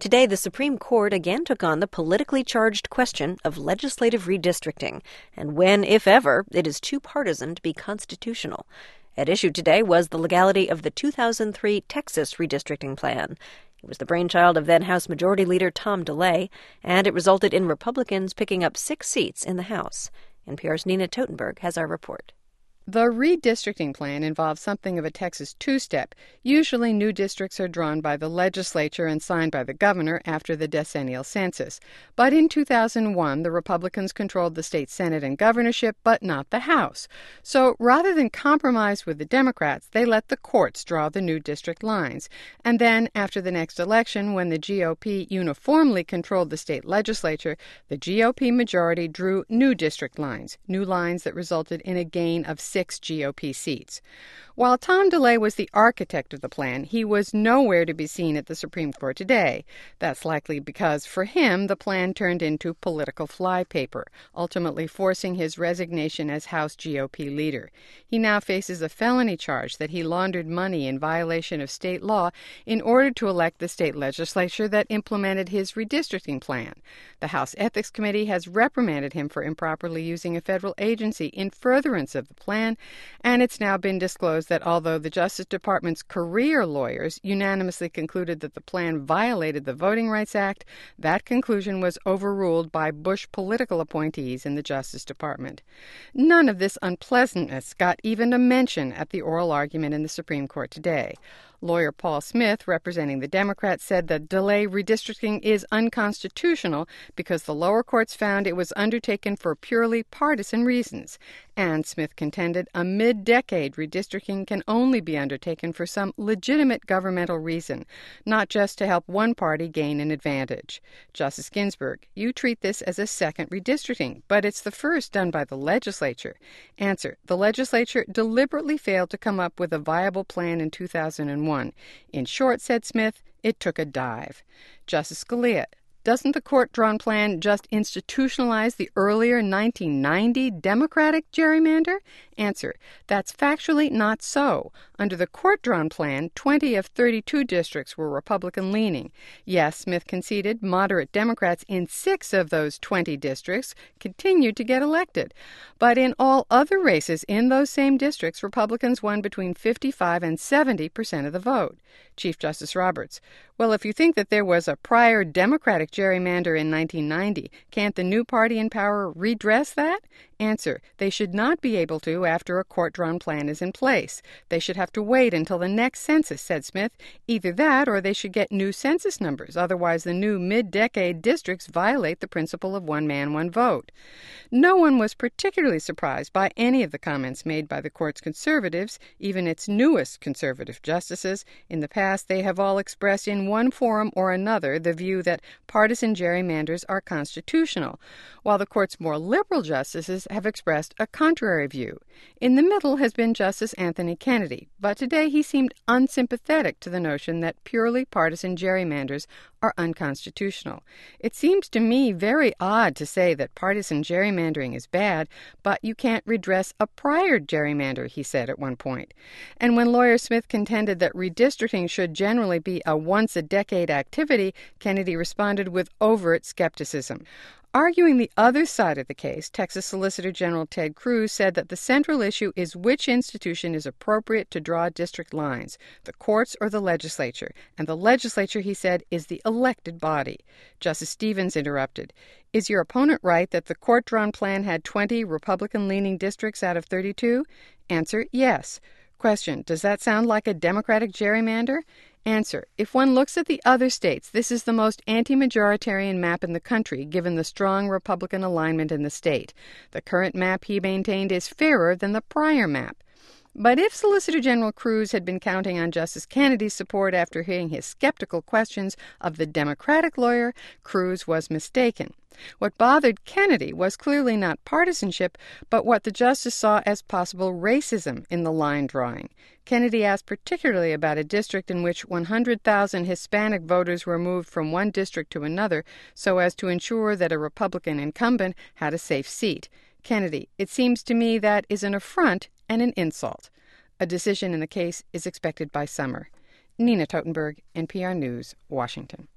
Today, the Supreme Court again took on the politically charged question of legislative redistricting and when, if ever, it is too partisan to be constitutional. At issue today was the legality of the 2003 Texas redistricting plan. It was the brainchild of then-House Majority Leader Tom DeLay, and it resulted in Republicans picking up 6 seats in the House. NPR's Nina Totenberg has our report. The redistricting plan involves something of a Texas two-step. Usually new districts are drawn by the legislature and signed by the governor after the decennial census. But in 2001, the Republicans controlled the state Senate and governorship, but not the House. So rather than compromise with the Democrats, they let the courts draw the new district lines. And then, after the next election, when the GOP uniformly controlled the state legislature, the GOP majority drew new district lines that resulted in a gain of 6 GOP seats. While Tom DeLay was the architect of the plan, he was nowhere to be seen at the Supreme Court today. That's likely because, for him, the plan turned into political flypaper, ultimately forcing his resignation as House GOP leader. He now faces a felony charge that he laundered money in violation of state law in order to elect the state legislature that implemented his redistricting plan. The House Ethics Committee has reprimanded him for improperly using a federal agency in furtherance of the plan, and it's now been disclosed that although the Justice Department's career lawyers unanimously concluded that the plan violated the Voting Rights Act, that conclusion was overruled by Bush political appointees in the Justice Department. None of this unpleasantness got even a mention at the oral argument in the Supreme Court today. Lawyer Paul Smith, representing the Democrats, said that DeLay redistricting is unconstitutional because the lower courts found it was undertaken for purely partisan reasons. And Smith contended a mid-decade redistricting can only be undertaken for some legitimate governmental reason, not just to help one party gain an advantage. Justice Ginsburg, you treat this as a second redistricting, but it's the first done by the legislature. Answer: the legislature deliberately failed to come up with a viable plan in 2001. In short, said Smith, it took a dive. Justice Scalia, doesn't the court-drawn plan just institutionalize the earlier 1990 Democratic gerrymander? Answer: that's factually not so. Under the court-drawn plan, 20 of 32 districts were Republican-leaning. Yes, Smith conceded, moderate Democrats in 6 of those 20 districts continued to get elected. But in all other races in those same districts, Republicans won between 55 and 70% of the vote. Chief Justice Roberts, well, if you think that there was a prior Democratic gerrymander in 1990, can't the new party in power redress that? Answer: they should not be able to after a court-drawn plan is in place. They should have to wait until the next census, said Smith. Either that or they should get new census numbers. Otherwise, the new mid-decade districts violate the principle of one man, one vote. No one was particularly surprised by any of the comments made by the court's conservatives, even its newest conservative justices. In the past, they have all expressed in one forum or another the view that partisan gerrymanders are constitutional, while the court's more liberal justices have expressed a contrary view. In the middle has been Justice Anthony Kennedy, but today he seemed unsympathetic to the notion that purely partisan gerrymanders are unconstitutional. It seems to me very odd to say that partisan gerrymandering is bad, but you can't redress a prior gerrymander, he said at one point. And when lawyer Smith contended that redistricting should generally be a once-a-decade activity, Kennedy responded with overt skepticism. Arguing the other side of the case, Texas Solicitor General Ted Cruz said that the central issue is which institution is appropriate to draw district lines, the courts or the legislature. And the legislature, he said, is the elected body. Justice Stevens interrupted. Is your opponent right that the court-drawn plan had 20 Republican-leaning districts out of 32? Answer: yes. Question: does that sound like a Democratic gerrymander? Answer: if one looks at the other states, this is the most anti-majoritarian map in the country, given the strong Republican alignment in the state. The current map, he maintained, is fairer than the prior map. But if Solicitor General Cruz had been counting on Justice Kennedy's support after hearing his skeptical questions of the Democratic lawyer, Cruz was mistaken. What bothered Kennedy was clearly not partisanship, but what the justice saw as possible racism in the line drawing. Kennedy asked particularly about a district in which 100,000 Hispanic voters were moved from one district to another so as to ensure that a Republican incumbent had a safe seat. Kennedy, it seems to me that is an affront and an insult. A decision in the case is expected by summer. Nina Totenberg, NPR News, Washington.